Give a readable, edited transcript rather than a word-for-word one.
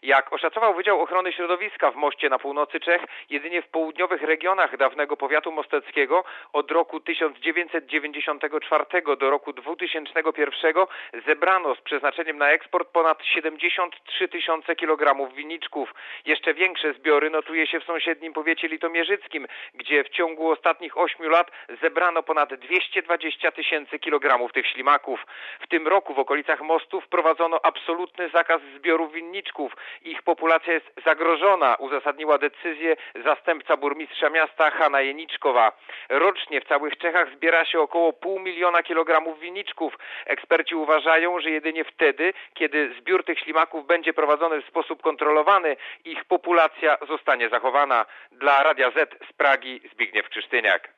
Jak oszacował Wydział Ochrony Środowiska w Moście na północy Czech, jedynie w południowych regionach dawnego powiatu mosteckiego od roku 1994 do roku 2001 zebrano z przeznaczeniem na eksport ponad 73 tysiące kilogramów winniczków. Jeszcze większe zbiory notuje się w sąsiednim powiecie litomierzyckim, gdzie w ciągu ostatnich 8 lat zebrano ponad 220 tysięcy kilogramów tych ślimaków. W tym roku w okolicach mostu wprowadzono absolutny zakaz zbiorów winniczków. Ich populacja jest zagrożona, uzasadniła decyzję zastępca burmistrza miasta Hanna Jeniczkowa. Rocznie w całych Czechach zbiera się około 500 000 kilogramów winniczków. Eksperci uważają, że jedynie wtedy, kiedy zbiór tych ślimaków będzie prowadzony w sposób kontrolowany, ich populacja zostanie zachowana. Dla Radia Z z Pragi Zbigniew Krzysztyniak.